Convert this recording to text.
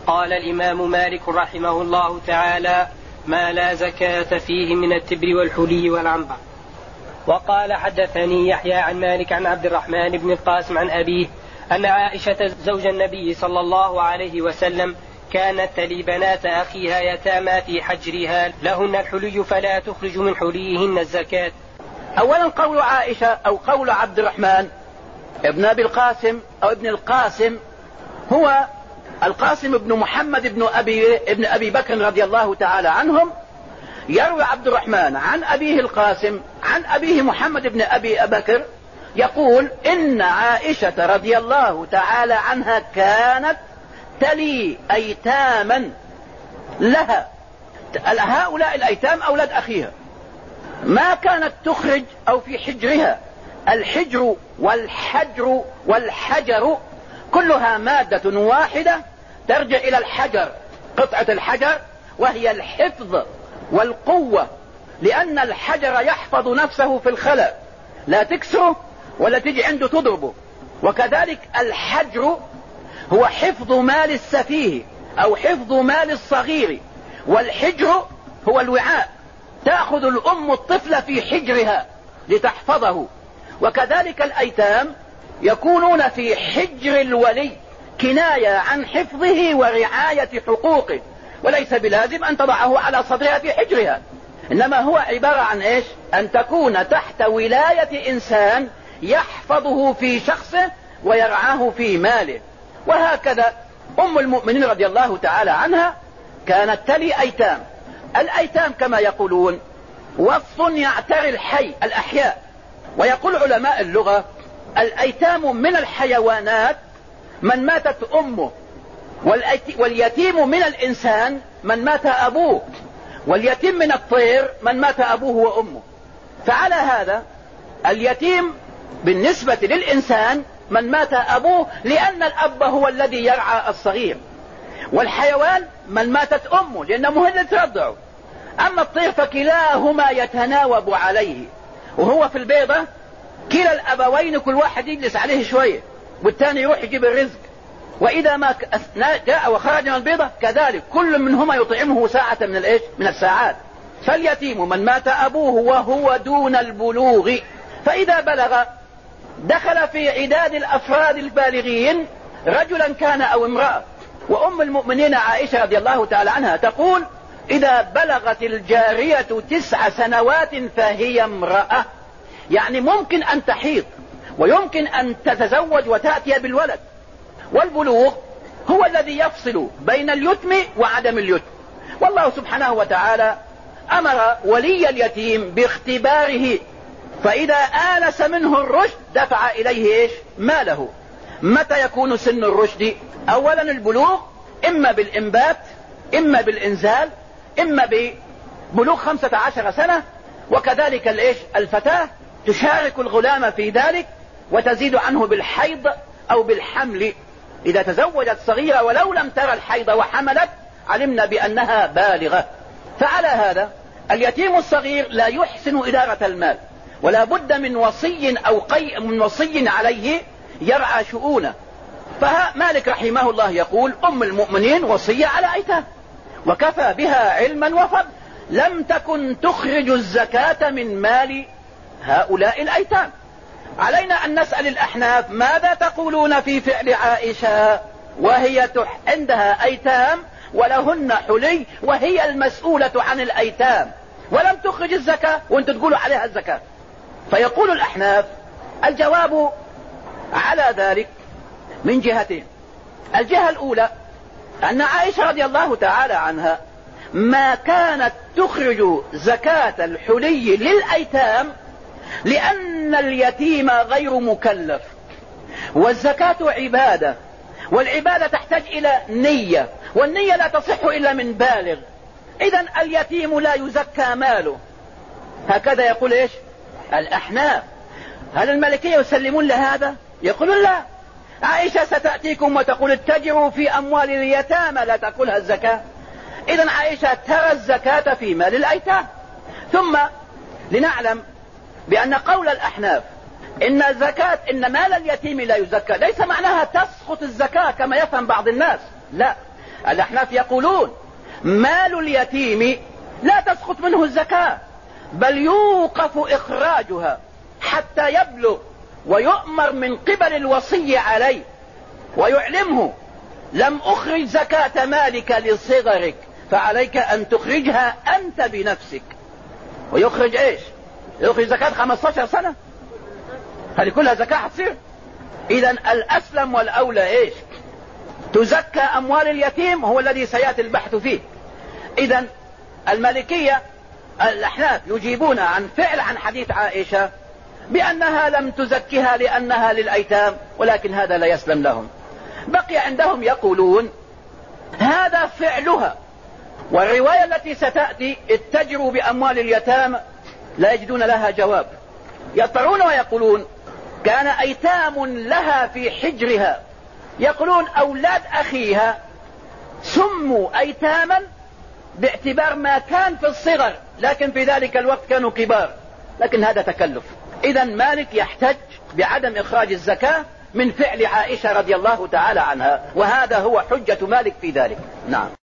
قال الإمام مالك رحمه الله تعالى: ما لا زكاة فيه من التبر والحلي والعنبر. وقال حدثني يحيى عن مالك عن عبد الرحمن بن القاسم عن أبيه أن عائشة زوج النبي صلى الله عليه وسلم كانت تلي بنات أخيها يتامى في حجرها لهن الحلي فلا تخرج من حليهن الزكاة. أولا قول عائشة أو قول عبد الرحمن ابن أبي القاسم أو ابن القاسم هو القاسم بن محمد ابن أبي بكر رضي الله تعالى عنهم. يروي عبد الرحمن عن أبيه القاسم عن أبيه محمد بن أبي بكر يقول إن عائشة رضي الله تعالى عنها كانت تلي أيتاما لها. هؤلاء الأيتام أولاد أخيها ما كانت تخرج أو في حجرها. الحجر والحجر والحجر كلها مادة واحدة ترجع إلى الحجر، قطعة الحجر، وهي الحفظ والقوة، لأن الحجر يحفظ نفسه في الخلا، لا تكسره ولا تجي عنده تضربه. وكذلك الحجر هو حفظ مال السفيه أو حفظ مال الصغير، والحجر هو الوعاء، تأخذ الأم الطفل في حجرها لتحفظه. وكذلك الأيتام يكونون في حجر الولي كناية عن حفظه ورعاية حقوقه، وليس بلازم أن تضعه على صدرها في حجرها، إنما هو عبارة عن إيش؟ أن تكون تحت ولاية إنسان يحفظه في شخصه ويرعاه في ماله. وهكذا أم المؤمنين رضي الله تعالى عنها كانت تلي أيتام. الأيتام كما يقولون وصف يعتري الحي الأحياء. ويقول علماء اللغة الأيتام من الحيوانات من ماتت أمه، واليتيم من الإنسان من مات أبوه، واليتيم من الطير من مات أبوه وأمه. فعلى هذا اليتيم بالنسبة للإنسان من مات أبوه، لأن الأب هو الذي يرعى الصغير، والحيوان من ماتت أمه لأنه هو اللي ترضعه. أما الطير فكلاهما يتناوب عليه، وهو في البيضة كلا الأبوين كل واحد يجلس عليه شوية والثاني يروح يجيب الرزق، وإذا ما جاء وخرج من البيضة كذلك كل منهما يطعمه ساعة من الساعات. فاليتيم من مات أبوه وهو دون البلوغ، فإذا بلغ دخل في عداد الأفراد البالغين رجلا كان أو امرأة. وأم المؤمنين عائشة رضي الله تعالى عنها تقول إذا بلغت الجارية 9 سنوات فهي امرأة، يعني ممكن أن تحيض ويمكن أن تتزوج وتأتي بالولد. والبلوغ هو الذي يفصل بين اليتم وعدم اليتم. والله سبحانه وتعالى أمر ولي اليتيم باختباره، فإذا آنس منه الرشد دفع إليه إيش؟ ماله. متى يكون سن الرشد؟ أولا البلوغ إما بالإنبات إما بالإنزال إما ببلوغ 15 سنة. وكذلك الفتاة تشارك الغلام في ذلك وتزيد عنه بالحيض أو بالحمل. إذا تزوجت صغيرة ولو لم ترى الحيض وحملت علمنا بأنها بالغة. فعلى هذا اليتيم الصغير لا يحسن إدارة المال، ولا بد من وصي أو من وصي عليه يرعى شؤونه. فمالك رحمه الله يقول أم المؤمنين وصية على أيتام، وكفى بها علما وفضل، لم تكن تخرج الزكاة من مال هؤلاء الأيتام. علينا أن نسأل الأحناف ماذا تقولون في فعل عائشة وهي عندها أيتام ولهن حلي وهي المسؤولة عن الأيتام ولم تخرج الزكاة وانت تقولوا عليها الزكاة؟ فيقول الأحناف الجواب على ذلك من جهتين. الجهة الأولى أن عائشة رضي الله تعالى عنها ما كانت تخرج زكاة الحلي للأيتام لأن اليتيم غير مكلف، والزكاة عبادة، والعبادة تحتاج إلى نية، والنية لا تصح إلا من بالغ. إذن اليتيم لا يزكى ماله. هكذا يقول إيش الأحناف. هل المالكية يسلمون لهذا؟ يقولون لا، عائشة ستأتيكم وتقول اتجروا في أموال اليتامى لا تأكلها الزكاة. إذن عائشة ترى الزكاة في مال الأيتام. ثم لنعلم بأن قول الأحناف إن مال اليتيم لا يزكى ليس معناها تسقط الزكاة كما يفهم بعض الناس، لا، الأحناف يقولون مال اليتيم لا تسقط منه الزكاة، بل يوقف إخراجها حتى يبلغ ويؤمر من قبل الوصي عليه ويعلمه لم أخرج زكاة مالك لصغرك فعليك أن تخرجها أنت بنفسك. ويخرج إيش؟ يخرج زكاة 15 سنة، هذه كلها زكاة حتصير. إذا الأسلم والأولى إيش؟ تزكى أموال اليتيم، هو الذي سيأتي البحث فيه. إذا المالكية الأحناف يجيبون عن حديث عائشة بأنها لم تزكها لأنها للأيتام، ولكن هذا لا يسلم لهم. بقي عندهم يقولون هذا فعلها، والرواية التي ستأتي اتجروا بأموال اليتامى لا يجدون لها جواب، يضطرون ويقولون كان أيتام لها في حجرها، يقولون أولاد أخيها سموا أيتاما باعتبار ما كان في الصغر، لكن في ذلك الوقت كانوا كبار، لكن هذا تكلف. إذا مالك يحتج بعدم إخراج الزكاة من فعل عائشة رضي الله تعالى عنها، وهذا هو حجة مالك في ذلك. نعم.